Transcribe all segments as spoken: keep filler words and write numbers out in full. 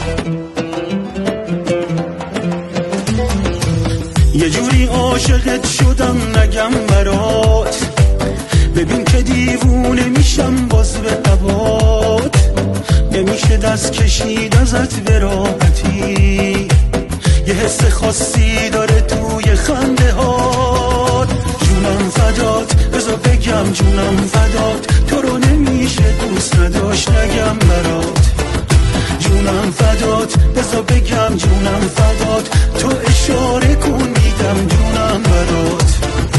یه جوری عاشقت شدم نگم برات، ببین که دیوونه میشم باز به هوات. نمیشه دست کشید ازت به راحتی، یه حس خاصی داره توی خنده هات. جونم فدات، بذار بگم جونم فدات، تو رو نمیشه دوست نداشت نگم برات. جونم فدات، بذار بگم جونم فدات، تو اشاره کن میگم جونم برات.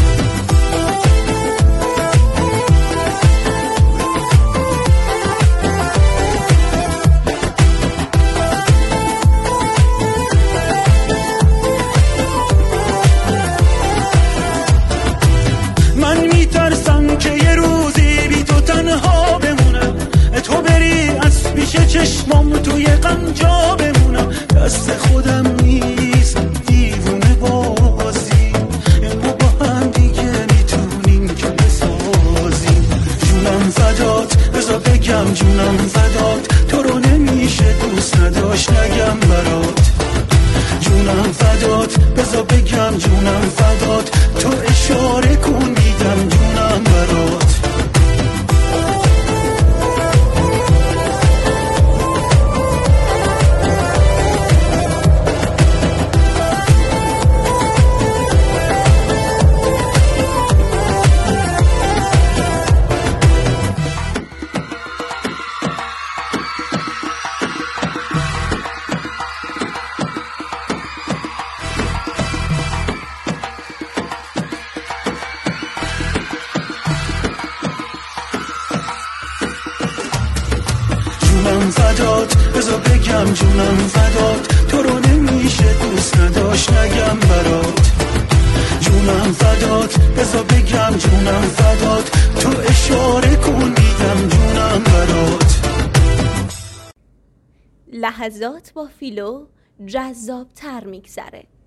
من میترسم که یه روزی بی تو تنها بمونم، تو بری از پیش چشمام توی غم جا بمونم. دست خودم نیست دیوونه بازی، ما با هم دیگه میتونیم که بسازیم. جونم فدات، بذار بگم جونم فدات، تو رو نمیشه دوست نداشت نگم برات. جونم فدات، بذار بگم جونم فدات، تو اشاره کن میگم جونم برات. جونم فدات، بذار بگم جونم فدات، تو رو نمیشه دوست نداشت نگم برات. جونم فدات، بذار بگم جونم فدات، تو اشاره کن میگم جونم برات. لحظات با فیلو جذاب تر میگذره.